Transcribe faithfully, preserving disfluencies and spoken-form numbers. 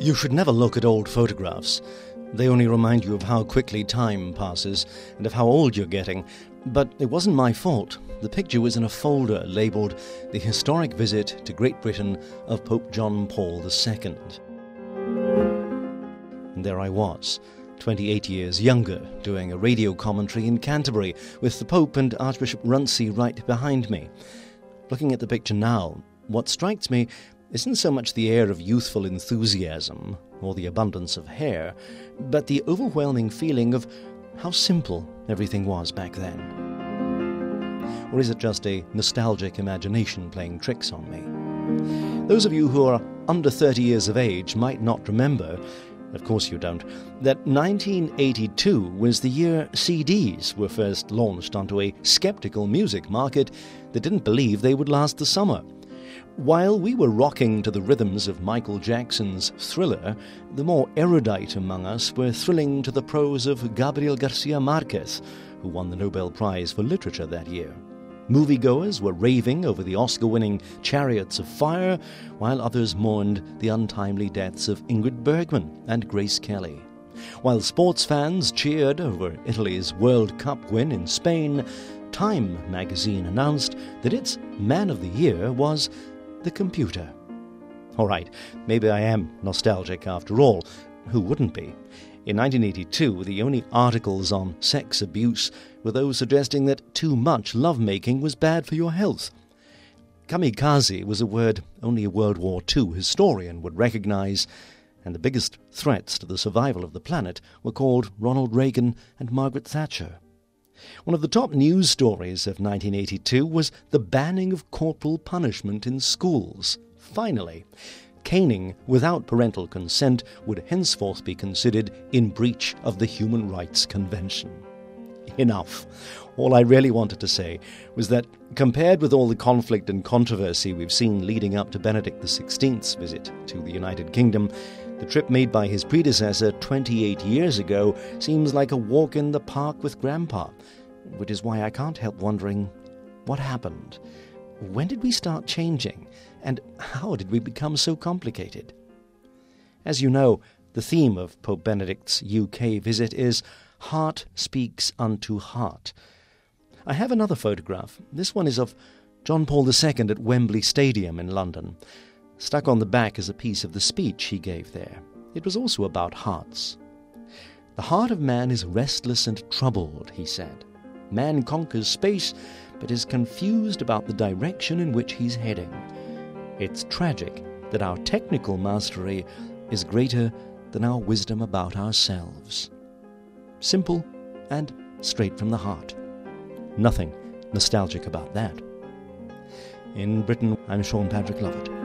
You should never look at old photographs. They only remind you of how quickly time passes and of how old you're getting. But it wasn't my fault. The picture was in a folder labelled The Historic Visit to Great Britain of Pope John Paul the Second. And there I was, twenty-eight years younger, doing a radio commentary in Canterbury with the Pope and Archbishop Runcie right behind me. Looking at the picture now, what strikes me isn't so much the air of youthful enthusiasm or the abundance of hair, but the overwhelming feeling of how simple everything was back then. Or is it just a nostalgic imagination playing tricks on me? Those of you who are under thirty years of age might not remember, of course you don't, that nineteen eighty-two was the year C Ds were first launched onto a skeptical music market that didn't believe they would last the summer. While we were rocking to the rhythms of Michael Jackson's Thriller, the more erudite among us were thrilling to the prose of Gabriel Garcia Marquez, who won the Nobel Prize for Literature that year. Moviegoers were raving over the Oscar-winning Chariots of Fire, while others mourned the untimely deaths of Ingrid Bergman and Grace Kelly. While sports fans cheered over Italy's World Cup win in Spain, Time magazine announced that its Man of the Year was the computer. All right, maybe I am nostalgic after all. Who wouldn't be? In nineteen eighty-two, the only articles on sex abuse were those suggesting that too much lovemaking was bad for your health. Kamikaze was a word only a World War Two historian would recognize, and the biggest threats to the survival of the planet were called Ronald Reagan and Margaret Thatcher. One of the top news stories of nineteen eighty-two was the banning of corporal punishment in schools. Finally, caning without parental consent would henceforth be considered in breach of the Human Rights Convention. Enough. All I really wanted to say was that, compared with all the conflict and controversy we've seen leading up to Benedict the sixteenth's visit to the United Kingdom, the trip made by his predecessor twenty-eight years ago seems like a walk in the park with Grandpa, which is why I can't help wondering, what happened? When did we start changing? And how did we become so complicated? As you know, the theme of Pope Benedict's U K visit is Heart Speaks Unto Heart. I have another photograph. This one is of John Paul the Second at Wembley Stadium in London. Stuck on the back is a piece of the speech he gave there. It was also about hearts. The heart of man is restless and troubled, he said. Man conquers space, but is confused about the direction in which he's heading. It's tragic that our technical mastery is greater than our wisdom about ourselves. Simple and straight from the heart. Nothing nostalgic about that. In Britain, I'm Sean Patrick Lovett.